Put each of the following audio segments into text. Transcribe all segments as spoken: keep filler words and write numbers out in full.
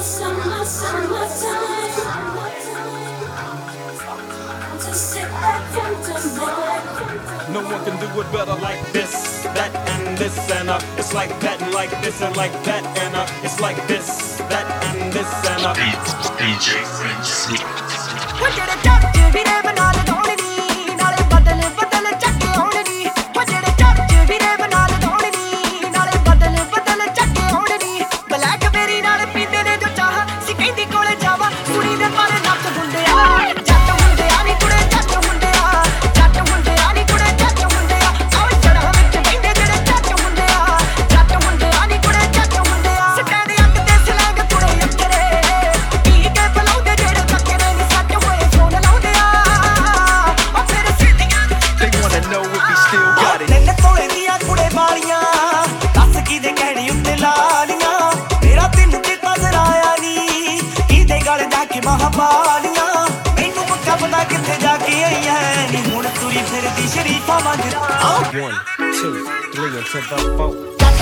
No one can do it better like this, that and this and uh it's like that and like this and like that and uh it's like this, that and this and uh D J French C. One, two, three, until about four.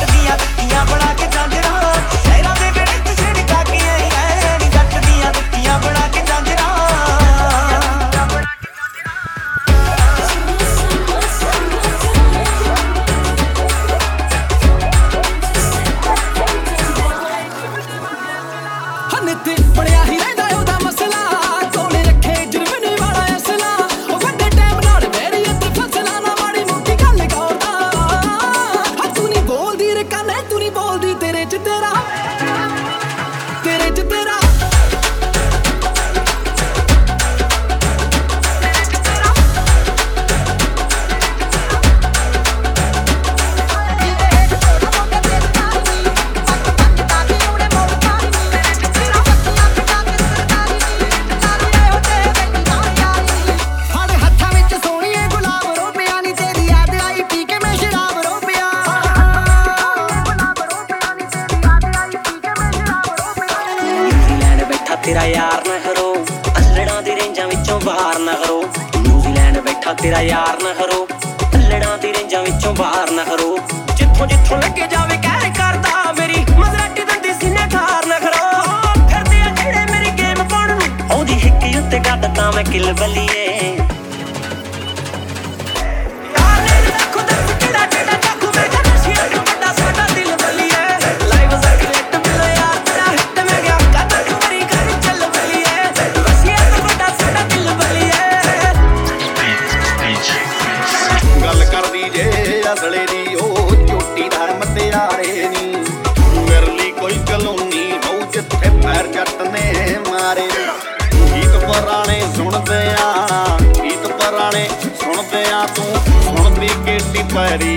तेरा यार ना करो अल्लड़ा दी रेंजां विचों बाहर ना करो New Zealand बैठा तेरा यार ना करो अल्लड़ा दी रेंजां विचों बाहर ना करो जिथों जिथों लगे जावे कहर करदा मेरी मजराटी दंदी सीने खार ना करो फिरदे आ जेड़े मेरी गेम पाउण नूं औंदी हिक्की उत्ते गड्डदा मैं किल बलिए Pari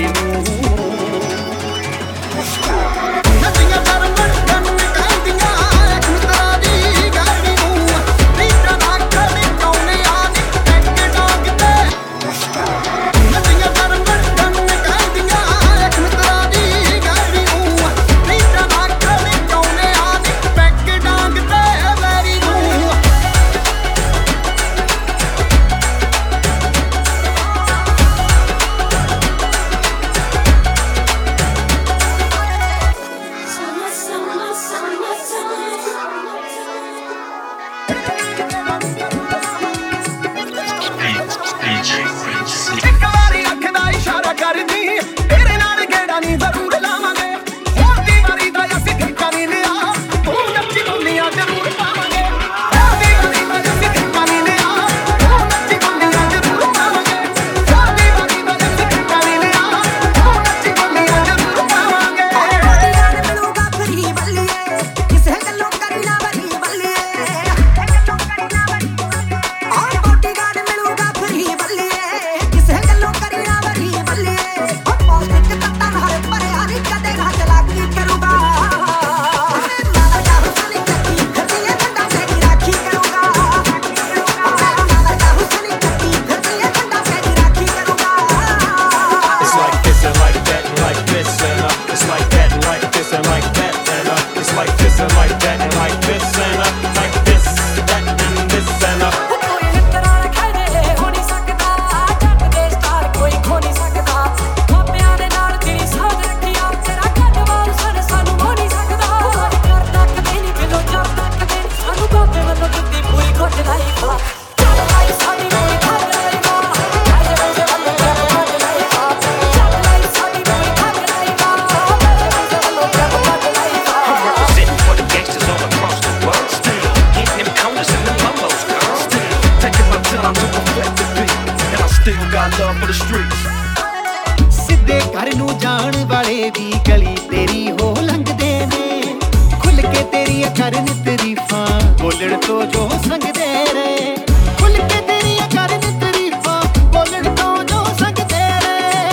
ਕਰਨ ਤਰੀਫਾਂ ਬੋਲਣ ਤੋਂ ਜੋ ਸੰਗਦੇ ਰੇ ਖੁੱਲ ਕੇ ਤੇਰੀਆਂ ਕਰਨ ਤਰੀਫਾਂ ਬੋਲਣ ਤੋਂ ਜੋ ਸੰਗਦੇ ਰੇ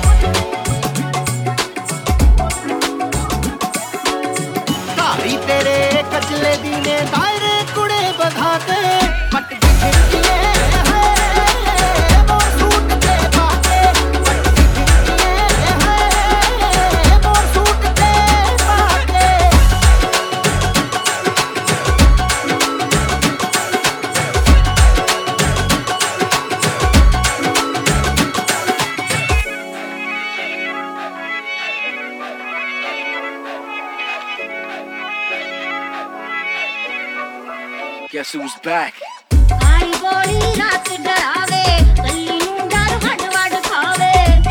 ਧਾਰੀ ਤੇਰੇ ਕਜਲੇ ਦੀ ਨੇ ਦਾਇਰੇ ਕੁੜੇ ਵਧਾ ਕੇ ਪੱਟ ਕੇ ਖਿੱਚੀਏ Guess who's back? आई गोली रात डरावे कल्ली नूं डर वड वड खावे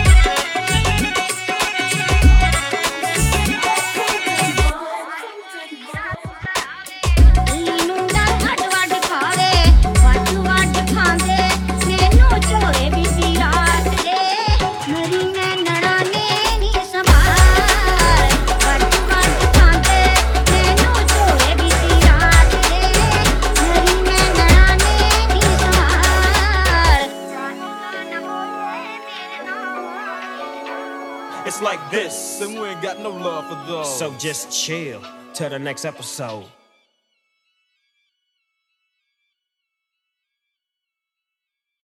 कल्ली नूं डर वड वड खावे वड वड खांदे मैनू झोले बीती रात दे मरी मैं नड़ा ने नी संभाल वड वड खांदे मैनू झोले बीती रात दे मरी मैं नड़ा ने नी संभाल It's like this, Then we ain't got no love for those. so just chill till the next episode.